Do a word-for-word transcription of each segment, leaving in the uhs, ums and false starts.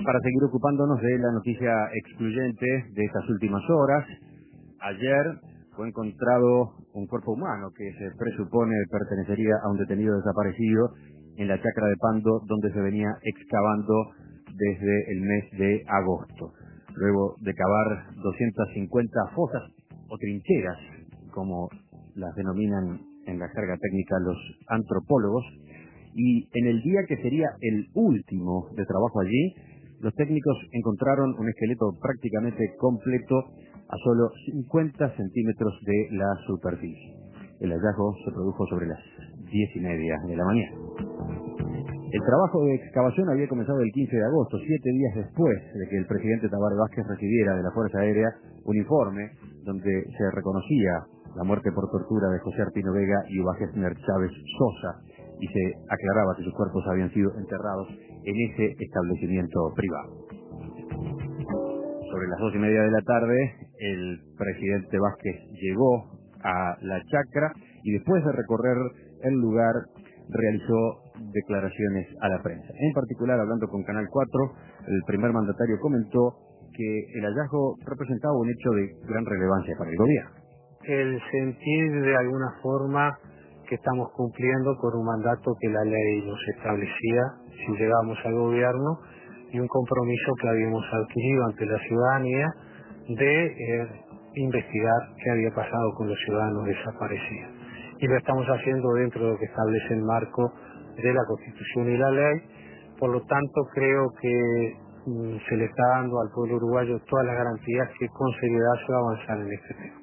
para seguir ocupándonos de la noticia excluyente de estas últimas horas. Ayer fue encontrado un cuerpo humano que se presupone pertenecería a un detenido desaparecido en la chacra de Pando, donde se venía excavando desde el mes de agosto. Luego de cavar doscientas cincuenta fosas o trincheras, como las denominan en la jerga técnica los antropólogos, y en el día que sería el último de trabajo allí, los técnicos encontraron un esqueleto prácticamente completo a solo cincuenta centímetros de la superficie. El hallazgo se produjo sobre las diez y media de la mañana. El trabajo de excavación había comenzado el quince de agosto, siete días después de que el presidente Tabaré Vázquez recibiera de la Fuerza Aérea un informe donde se reconocía la muerte por tortura de José Arpino Vega y Uba Gessner Chávez Sosa, y se aclaraba que sus cuerpos habían sido enterrados en ese establecimiento privado. Sobre las dos y media de la tarde, el presidente Vázquez llegó a la chacra y después de recorrer el lugar realizó declaraciones a la prensa. En particular, hablando con Canal cuatro, el primer mandatario comentó que el hallazgo representaba un hecho de gran relevancia para el gobierno. El sentir de alguna forma que estamos cumpliendo con un mandato que la ley nos establecía si llegamos al gobierno y un compromiso que habíamos adquirido ante la ciudadanía de eh, investigar qué había pasado con los ciudadanos desaparecidos. Y lo estamos haciendo dentro de lo que establece el marco de la Constitución y la ley. Por lo tanto, creo que mm, se le está dando al pueblo uruguayo todas las garantías que con seriedad se va a avanzar en este tema.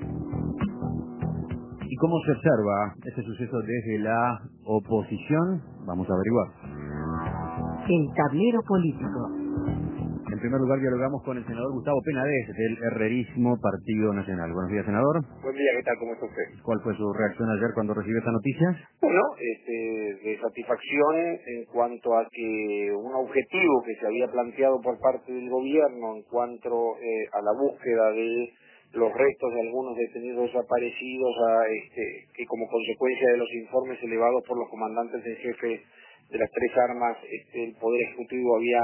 ¿Y cómo se observa este suceso desde la oposición? Vamos a averiguar. El tablero político. En primer lugar, dialogamos con el senador Gustavo Penades, del Herrerismo Partido Nacional. Buenos días, senador. Buen día, ¿qué tal? ¿Cómo está usted? ¿Cuál fue su reacción ayer cuando recibió esta noticia? Bueno, este, de satisfacción en cuanto a que un objetivo que se había planteado por parte del gobierno en cuanto eh, a la búsqueda de los restos de algunos detenidos desaparecidos, a, este, que como consecuencia de los informes elevados por los comandantes en jefe de las tres armas, este, el Poder Ejecutivo había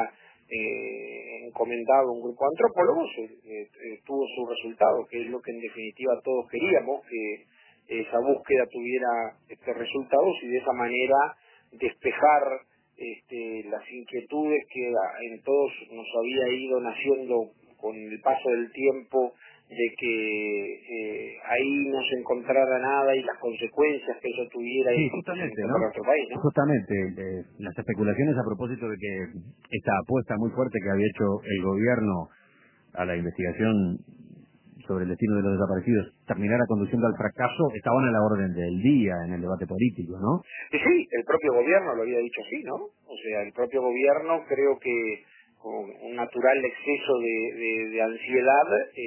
eh, encomendado un grupo de antropólogos, eh, eh, tuvo su resultado, que es lo que en definitiva todos queríamos, que esa búsqueda tuviera este, resultados y de esa manera despejar este, las inquietudes que en todos nos había ido naciendo con el paso del tiempo, de que eh, ahí no se encontrara nada y las consecuencias que eso tuviera Sí, en, justamente, en ¿no? nuestro país, ¿no? Justamente, eh, las especulaciones a propósito de que esta apuesta muy fuerte que había hecho el gobierno a la investigación sobre el destino de los desaparecidos terminara conduciendo al fracaso estaban a la orden del día en el debate político, ¿no? Sí, sí, el propio gobierno lo había dicho así, ¿no? O sea, el propio gobierno creo que con un natural exceso de, de, de ansiedad,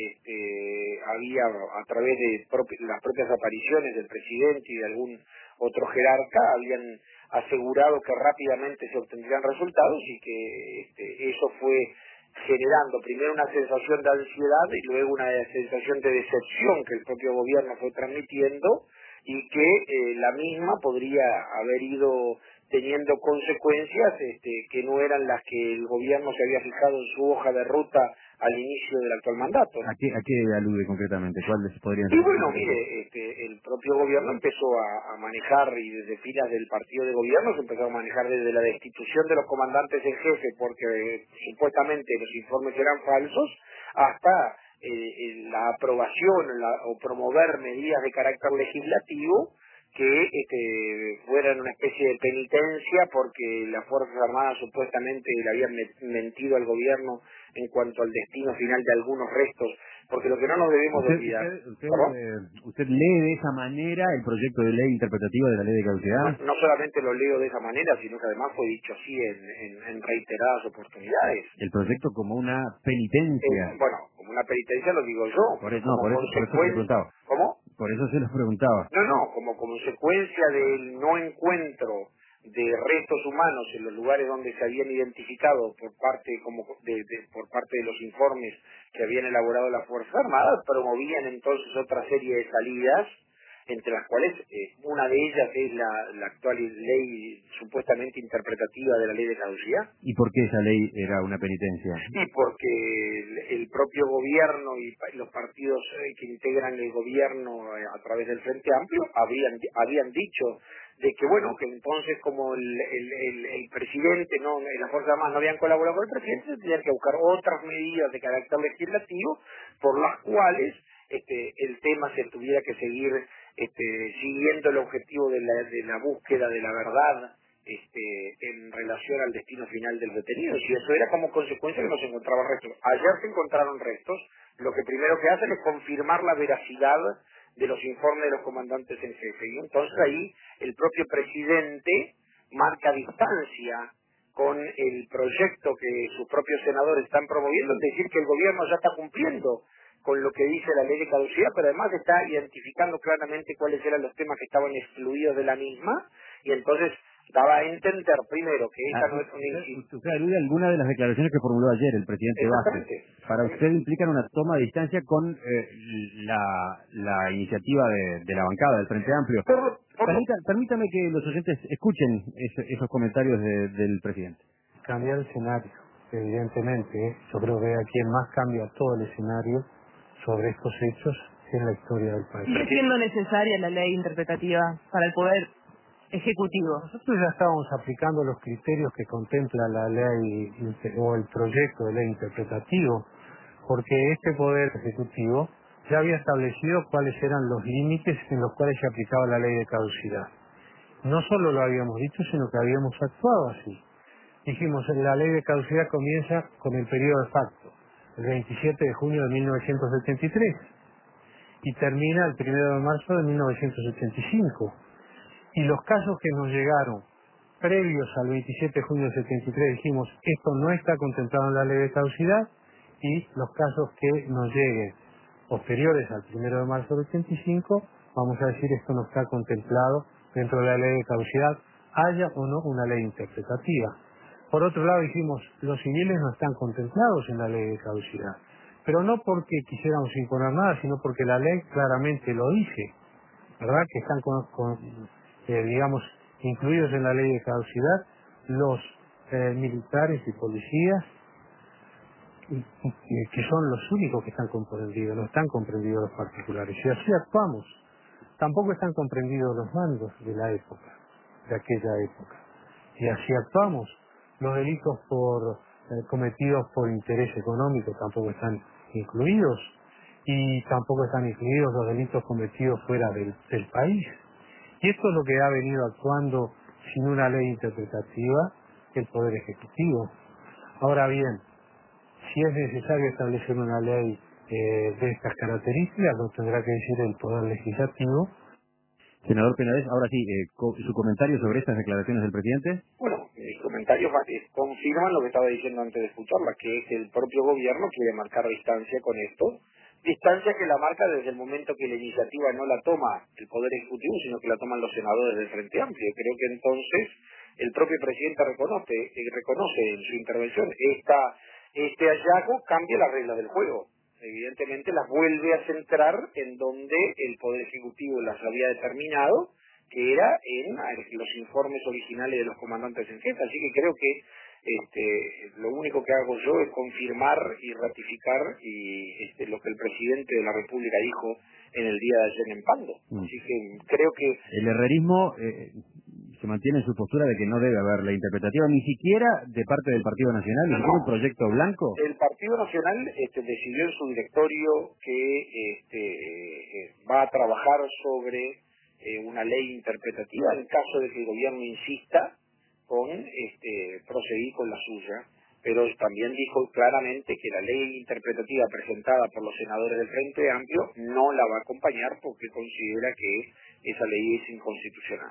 este, había a través de propi, las propias apariciones del presidente y de algún otro jerarca, habían asegurado que rápidamente se obtendrían resultados y que este, eso fue generando primero una sensación de ansiedad y luego una sensación de decepción que el propio gobierno fue transmitiendo y que eh, la misma podría haber ido teniendo consecuencias este, que no eran las que el gobierno se había fijado en su hoja de ruta al inicio del actual mandato. ¿A qué, a qué alude concretamente? ¿Cuáles podrían ser? Y bueno, mire, este, el propio gobierno empezó a, a manejar, y desde filas del partido de gobierno se empezó a manejar desde la destitución de los comandantes en jefe, porque eh, supuestamente los informes eran falsos, hasta eh, la aprobación la, o promover medidas de carácter legislativo que este, fueran una especie de penitencia porque las Fuerzas Armadas supuestamente le habían mentido al gobierno en cuanto al destino final de algunos restos, porque lo que no nos debemos ¿Usted, de olvidar... usted, usted, eh, ¿Usted lee de esa manera el proyecto de ley interpretativa de la ley de caducidad? No, no solamente lo leo de esa manera, sino que además fue dicho así en, en, en reiteradas oportunidades. El proyecto como una penitencia. Eh, bueno, como una penitencia lo digo yo, Por pero eso, no, como por eso, por eso se lo consecuencia... preguntaba. ¿Cómo? Por eso se lo preguntaba. No, no, como consecuencia del no encuentro de restos humanos en los lugares donde se habían identificado por parte como de, de, por parte de los informes que habían elaborado las Fuerzas Armadas, promovían entonces otra serie de salidas entre las cuales eh, una de ellas es la, la actual ley supuestamente interpretativa de la ley de caducidad. ¿Y por qué esa ley era una penitencia? Y porque el, el propio gobierno y pa- los partidos eh, que integran el gobierno eh, a través del Frente Amplio habían, habían dicho de que bueno, que entonces como el, el, el, el presidente, no, las Fuerzas Armadas no habían colaborado con el presidente, tenían que buscar otras medidas de carácter legislativo por las cuales este, el tema se tuviera que seguir este, siguiendo el objetivo de la, de la búsqueda de la verdad este, en relación al destino final del detenido. Y eso era como consecuencia que no se encontraban restos. Ayer se encontraron restos, lo que primero que hacen es confirmar la veracidad de los informes de los comandantes en jefe. Y entonces ahí el propio presidente marca distancia con el proyecto que sus propios senadores están promoviendo, es decir, que el gobierno ya está cumpliendo con lo que dice la ley de caducidad, pero además está identificando claramente cuáles eran los temas que estaban excluidos de la misma, y entonces daba a entender primero que esta Ah, no es una usted, inci- usted alude a alguna de las declaraciones que formuló ayer el presidente Vázquez. Exactamente. Para usted implican una toma de distancia con eh, la, la iniciativa de, de la bancada del Frente Amplio. Por, por lo- Permita- permítame que los oyentes escuchen ese- esos comentarios de- del presidente. Cambiar el escenario, evidentemente. ¿eh? Yo creo que a quien más cambia todo el escenario sobre estos hechos es la historia del país. ¿Sigue siendo necesaria la ley interpretativa para el Poder Ejecutivo? Nosotros ya estábamos aplicando los criterios que contempla la ley inter- o el proyecto de ley interpretativo, porque este Poder Ejecutivo ya había establecido cuáles eran los límites en los cuales se aplicaba la ley de caducidad. No solo lo habíamos dicho, sino que habíamos actuado así. Dijimos, la ley de caducidad comienza con el periodo de facto, el veintisiete de junio de mil novecientos setenta y tres, y termina el primero de marzo de mil novecientos ochenta y cinco. Y los casos que nos llegaron previos al veintisiete de junio de setenta y tres dijimos, esto no está contemplado en la ley de caducidad, y los casos que nos lleguen posteriores al primero de marzo de ochenta y cinco, vamos a decir, esto no está contemplado dentro de la ley de caducidad, haya o no una ley interpretativa. Por otro lado dijimos, los civiles no están contemplados en la ley de caducidad, pero no porque quisiéramos imponer nada, sino porque la ley claramente lo dice, ¿verdad? Que están, con, con, eh, digamos, incluidos en la ley de caducidad los eh, militares y policías, y, y, que son los únicos que están comprendidos, no están comprendidos los particulares. Y así actuamos. Tampoco están comprendidos los mandos de la época, de aquella época. Y así actuamos. Los delitos por eh, cometidos por interés económico tampoco están incluidos, y tampoco están incluidos los delitos cometidos fuera del, del país. Y esto es lo que ha venido actuando sin una ley interpretativa el Poder Ejecutivo. Ahora bien, si es necesario establecer una ley eh, de estas características, lo tendrá que decir el Poder Legislativo. Senador Penades, ahora sí, eh, co- su comentario sobre estas declaraciones del presidente. Bueno, mis comentarios va- eh, confirman lo que estaba diciendo antes de escucharla, que es que el propio gobierno quiere marcar distancia con esto, distancia que la marca desde el momento que la iniciativa no la toma el Poder Ejecutivo, sino que la toman los senadores del Frente Amplio. Creo que entonces el propio presidente reconoce, eh, reconoce en su intervención esta, este hallazgo cambia las reglas del juego. Evidentemente las vuelve a centrar en donde el Poder Ejecutivo las había determinado, que era en los informes originales de los comandantes en jefe. Así que creo que este, lo único que hago yo es confirmar y ratificar y este, lo que el presidente de la República dijo en el día de ayer en Pando. Así que creo que El herrerismo eh, se mantiene en su postura de que no debe haber la interpretativa, ni siquiera de parte del Partido Nacional, ni siquiera un proyecto blanco. el Partido Nacional este, decidió en su directorio que este, eh, va a trabajar sobre eh, una ley interpretativa en caso de que el gobierno insista con este, proseguir con la suya, pero también dijo claramente que la ley interpretativa presentada por los senadores del Frente Amplio no la va a acompañar porque considera que esa ley es inconstitucional.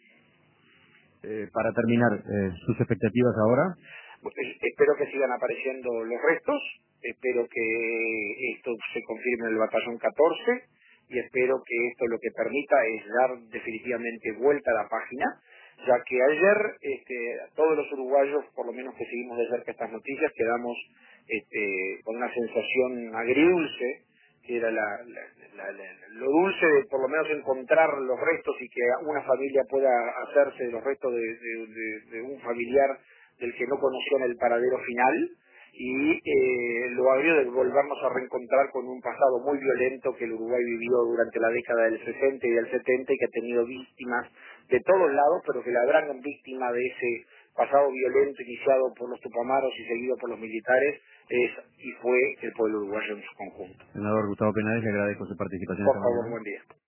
Eh, para terminar, eh, sus expectativas ahora. Eh, Espero que sigan apareciendo los restos, espero que esto se confirme en el batallón catorce y espero que esto lo que permita es dar definitivamente vuelta a la página, ya que ayer este, todos los uruguayos, por lo menos que seguimos de cerca estas noticias, quedamos este, con una sensación agridulce era la, la, la, la, lo dulce de por lo menos encontrar los restos y que una familia pueda hacerse de los restos de, de, de, de un familiar del que no conocían el paradero final, y eh, lo agrio de volvernos a reencontrar con un pasado muy violento que el Uruguay vivió durante la década del sesenta y del setenta y que ha tenido víctimas de todos lados, pero que la gran víctima de ese pasado violento iniciado por los tupamaros y seguido por los militares es y fue el pueblo uruguayo en su conjunto. Senador Gustavo Penades, le agradezco su participación Por esta favor, mañana. buen día.